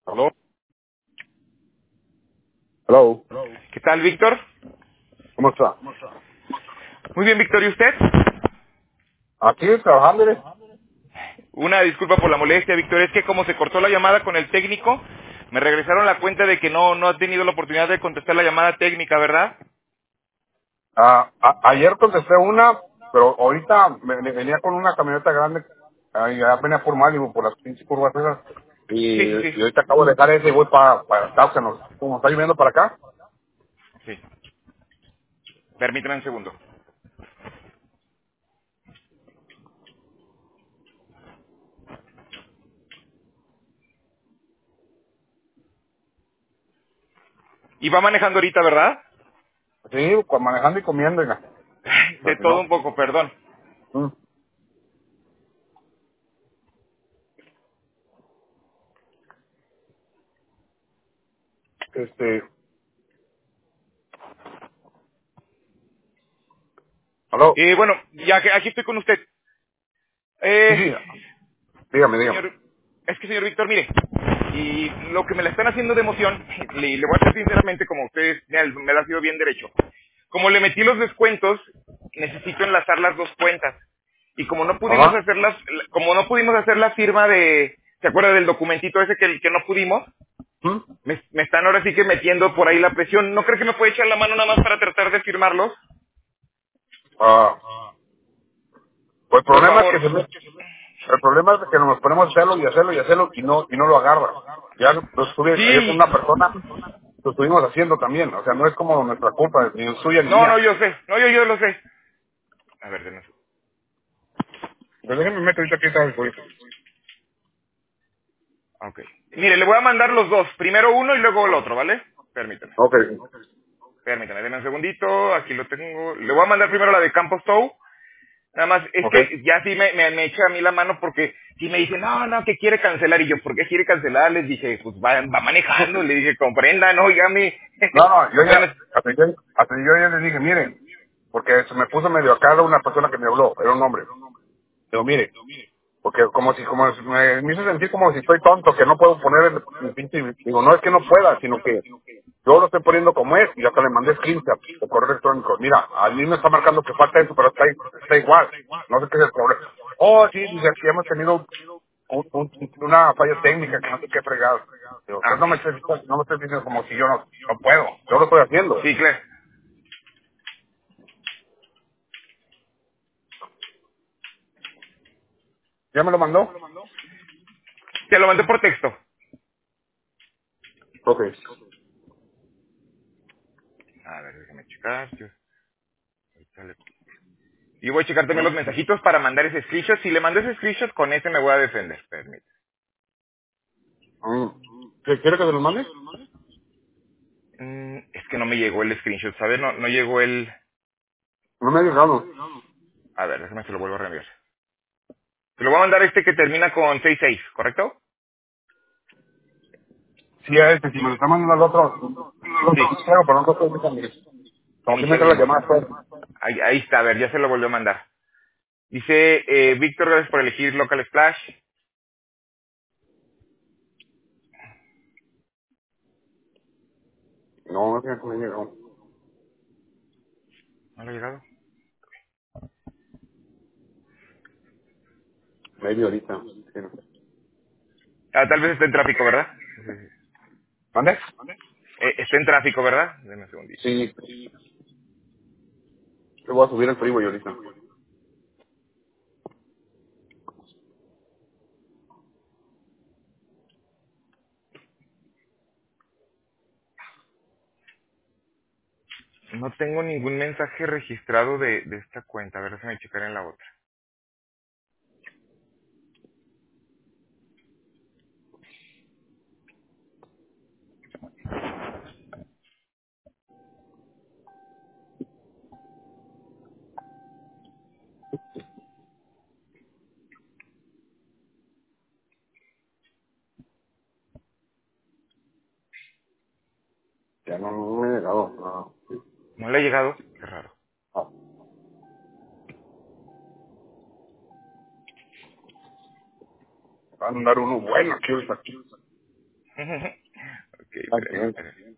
¿Aló? ¿Aló? ¿Qué tal, Víctor? ¿Cómo está? Muy bien, Víctor, ¿y usted? Aquí trabajándole. Una disculpa por la molestia, Víctor, es que como se cortó la llamada con el técnico, me regresaron la cuenta de que no ha tenido la oportunidad de contestar la llamada técnica, ¿verdad? Ayer contesté una, pero ahorita venía con una camioneta grande. Ya venía por Malibu, por las pinches curvas esas. Sí, sí, sí. Y ahorita acabo de dejar ese y voy para Towson. Como está lloviendo para acá. Sí. Permítame un segundo. Y va manejando ahorita, ¿verdad? Sí, manejando y comiendo. Oiga. De Pero si todo no. un poco, perdón. mm, Este. ¿Aló? Bueno, ya que aquí estoy con usted. Sí, Eh, sí. Dígame. señor, es que señor Víctor, mire, y lo que me la están haciendo de emoción, le voy a decir sinceramente, como ustedes me la ha sido bien derecho. Como le metí los descuentos, necesito enlazar las dos cuentas. Y Ajá. como no pudimos hacer la firma de, ¿se acuerda del documentito ese que no pudimos? ¿Mm? Me están ahora sí que metiendo por ahí la presión. ¿No cree que me puede echar la mano nada más para tratar de firmarlos? Ah, pues el Por problema es favor. que el problema es que nos ponemos a hacerlo y no lo agarra. Ya lo estuve ayer con Sí. una persona, lo estuvimos haciendo también. O sea, no es como nuestra culpa, ni suya ni No, mía. yo sé. No, yo lo sé. A ver, denme su- Pero déjenme meter ahorita aquí está el juicio. Ok. Mire, le voy a mandar los dos. Primero uno y luego el otro, ¿vale? Permítame. Ok, Permítame, denme un segundito. Aquí lo tengo. Le voy a mandar primero la de Campos Tow. Nada más, es ok. que ya sí me echa a mí la mano porque si me dice, no, que quiere cancelar. Y yo, ¿por qué quiere cancelar? Les dije, pues va manejando. Le dije, comprendan, óigame. No, yo O sea, no ya, hasta yo ya le dije, miren, porque se me puso medio acá una persona que me habló, era un hombre. Digo, mire, porque como si me hizo sentir como si estoy tonto, que no puedo poner el pinche, digo, no es que no pueda, sino que yo lo estoy poniendo como es, y hasta le mandé screenshot de correo electrónico. Mira, a mí me está marcando que falta eso, pero está igual. No sé qué es el problema. Oh, sí, dice, aquí hemos tenido una falla técnica que no sé qué fregado. Digo, entonces ok. no me estés diciendo como si yo no puedo. Yo lo estoy haciendo. Sí, claro. ¿Ya me lo mandó? Te lo mandé por texto. Ok. A ver, déjame checar. Y voy a checar también los mensajitos para mandar ese screenshot. Si le mando ese screenshot, con ese me voy a defender. Permítame. Mm. ¿Quiere que se lo mande? Es que no me llegó el screenshot, ¿sabes? No llegó el... No me ha llegado. A ver, déjame se lo vuelvo a reenviar. Te lo voy a mandar este que termina con 66, ¿correcto? Sí, a este, si me lo está mandando al otro, Sí. pero no estoy muy. Como que me Inicial entra la Lima. llamada pues. Ahí está, a ver, ya se lo volvió a mandar. Dice, Víctor, gracias por elegir Local Splash. No, es que no me ha llegado. ¿No le ha llegado? Medio ahorita. Sí, no. Ah, tal vez está en tráfico, ¿verdad? Sí, sí, sí. ¿Mande? Está en tráfico, ¿verdad? Deme un segundito. Sí. Yo voy a subir el freeway ahorita. No tengo ningún mensaje registrado de esta cuenta. A ver, déjame checar en la otra. Ya no me ha llegado. No. ¿No le ha llegado? Qué raro. Ah, van a dar uno bueno aquí ahorita. Ok, Tranquilo. espérame.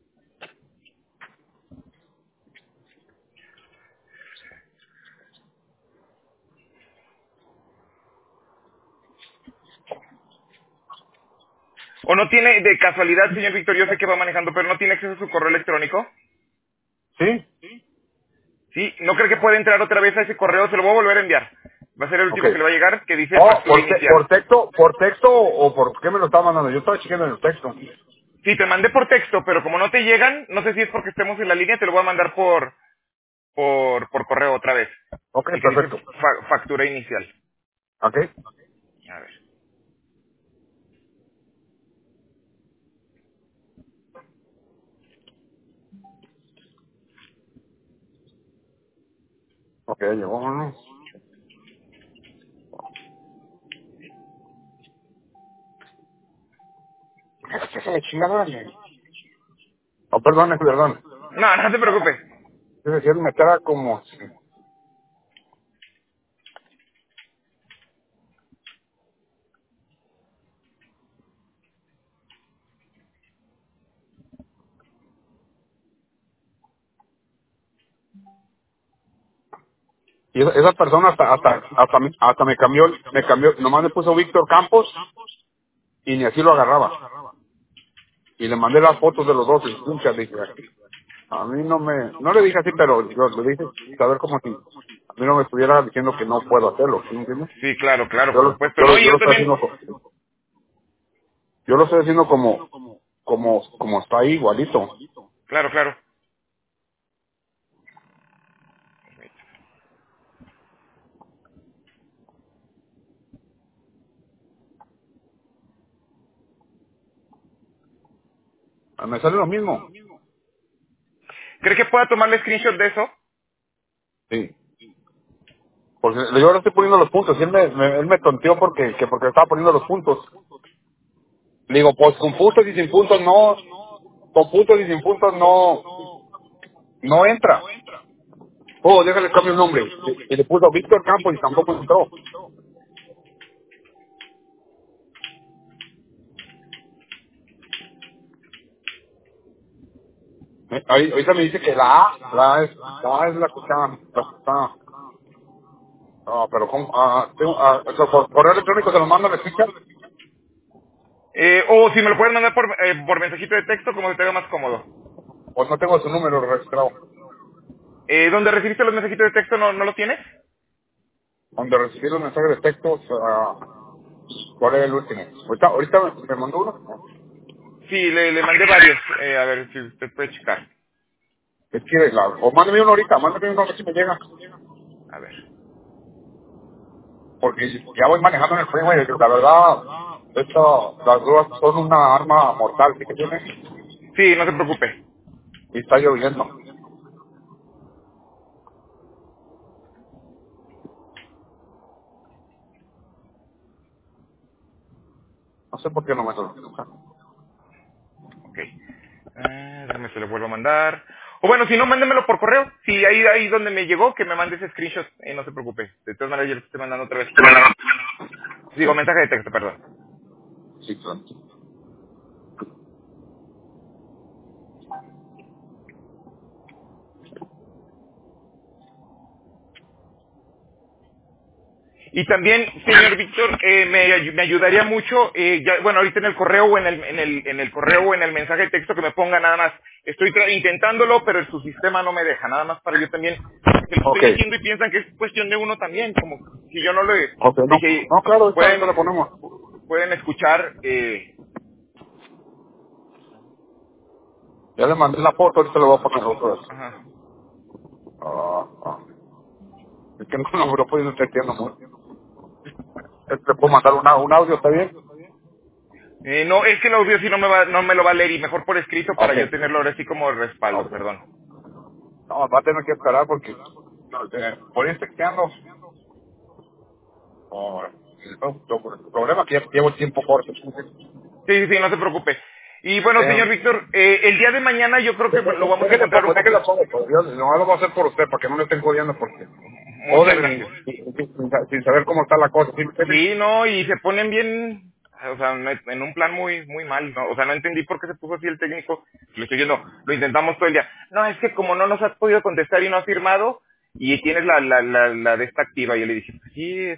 ¿O no tiene, de casualidad, señor Víctor, yo sé que va manejando, pero no tiene acceso a su correo electrónico? ¿Sí? Sí, ¿no cree que puede entrar otra vez a ese correo? Se lo voy a volver a enviar. Va a ser el Ok. último que le va a llegar, que dice Oh, factura inicial. por texto o por qué me lo estaba mandando? Yo estaba chequeando en el texto. Sí, te mandé por texto, pero como no te llegan, no sé si es porque estemos en la línea, te lo voy a mandar por correo otra vez. Ok, El que dice perfecto. factura inicial. Ok. A ver. Ok, llegó uno. Es que se me chingada. Oh, perdón, perdón. No, no te preocupes. Es decir, me queda como... Y esa persona hasta me cambió, nomás le puso Víctor Campos y ni así lo agarraba. Y le mandé las fotos de los dos, y escucha, dije, a mí no le dije así, pero yo le dije, saber como si a mí no me estuviera diciendo que no puedo hacerlo, ¿sí me entiendes? Sí, claro, claro, Yo por lo, supuesto. yo, No, lo- y yo yo lo estoy también. haciendo, yo lo estoy haciendo como está ahí, igualito. Claro, claro. Me sale lo mismo. ¿Cree que pueda tomarle screenshot de eso? Sí. Porque yo ahora estoy poniendo los puntos, y él me tonteó porque estaba poniendo los puntos. Le digo, pues con puntos y sin puntos no, con puntos y sin puntos no entra. Oh, déjale cambio el nombre. Y le puso Víctor Campos y tampoco entró. Ahorita me dice que la A es la que está. Ah, pero ¿cómo? O sea, por correo electrónico se lo manda la ficha. O si me lo pueden mandar por mensajito de texto, como se te haga más cómodo. Pues no tengo su número registrado. ¿Dónde recibiste los mensajitos de texto no lo tienes? Donde recibí los mensajes de texto, ¿cuál es el último? Ahorita me mandó uno. Sí, le mandé varios. A ver si usted puede checar. Es que, o mándame uno ahorita, mándame uno a ver si me llega. A ver. Porque ya voy manejando en el freeway, la verdad, las grúas son una arma mortal, ¿sí que tiene? Sí, no se preocupe. Y está lloviendo. No sé por qué no me lo... Ok. Déjame se lo vuelvo a mandar. O bueno, si no, mándemelo por correo. Si ahí donde me llegó, que me mande ese screenshot. No se preocupe. De todas maneras, yo le estoy mandando otra vez. Digo, mensaje de texto, perdón. Sí, claro. Y también, señor Víctor, me ayudaría mucho, bueno, ahorita en el correo o en el correo o en el mensaje de texto que me ponga nada más. Estoy intentándolo, pero su sistema no me deja. Nada más para yo también, que lo Ok, estoy haciendo y piensan que es cuestión de uno también. Como si yo no le ok, no. dije, No, claro, ahorita pueden, lo ponemos. pueden escuchar, Ya le mandé la foto, ahorita lo voy a poner otra vez. ajá. Ah, ah. Es que no me lo puedo entiendo mucho. ¿Te puedo mandar un audio, está bien? No, es que el audio sí no me lo va a leer y mejor por escrito para yo Ok. tenerlo ahora sí como respaldo, Ok. perdón. No, va a tener que esperar porque por ir texteando. El problema es que ya llevo el tiempo corto. Sí, sí, sí, no se preocupe. Y bueno, señor Víctor, el día de mañana yo creo que lo vamos a Déjale encontrar un pongo, poquito. déjale pongo. Pues, no lo voy a hacer por usted, para que no le estén jodiendo, porque Muchas joden gracias. sin saber cómo está la cosa. ¿Sí me entiende? Sí, no, y se ponen bien, o sea, en un plan muy muy mal, ¿no? O sea, no entendí por qué se puso así el técnico. Le estoy diciendo, lo intentamos todo el día. No, es que como no nos has podido contestar y no has firmado, y tienes la de esta activa. Y yo le dije, pues sí,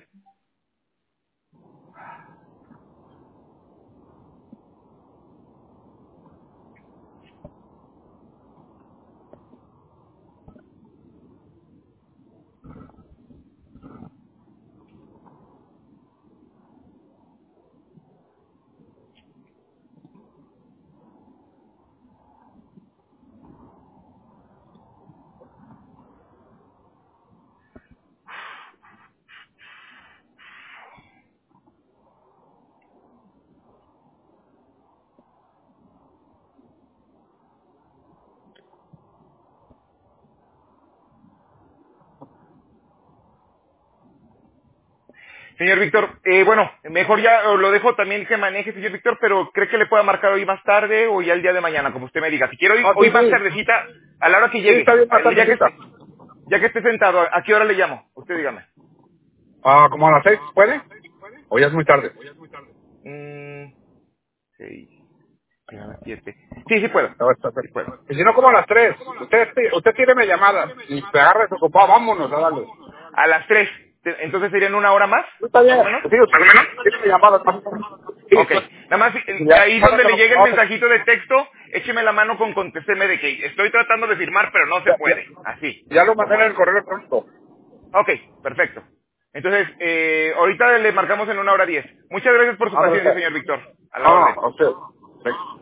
señor Víctor, bueno, mejor ya lo dejo también que maneje, señor Víctor, pero ¿cree que le pueda marcar hoy más tarde o ya el día de mañana, como usted me diga? Si quiere hoy, Ah, sí, hoy más sí. tardecita, a la hora que Sí, llegue, está bien, más tardecita. ya que esté sentado, ¿a qué hora le llamo? Usted dígame. Como a las 6, ¿puede? O ya es muy tarde. Mm, 6, 7. Sí, sí puedo. No, está Sí perfecto. puedo. Y si no, como a las 3. Usted tíreme llamadas. Y te agarra desocupado, vámonos a darle. A las 3. Entonces serían una hora más, Sí, está más o bien. menos. Sí, usted tíreme llamadas. Sí, Ok. pues. Nada más, Y ya, ahí ahora donde que le nos llegue el vamos, mensajito de texto, écheme la mano con contésteme de que estoy tratando de firmar, pero no se ya, ya, puede. Así, ya lo mandé como en es. el correo electrónico. Ok, perfecto. Entonces, ahorita le marcamos en 1:10. Muchas gracias por su Ándale, paciencia, pues. señor Víctor. A la No, orden. a usted. Sí.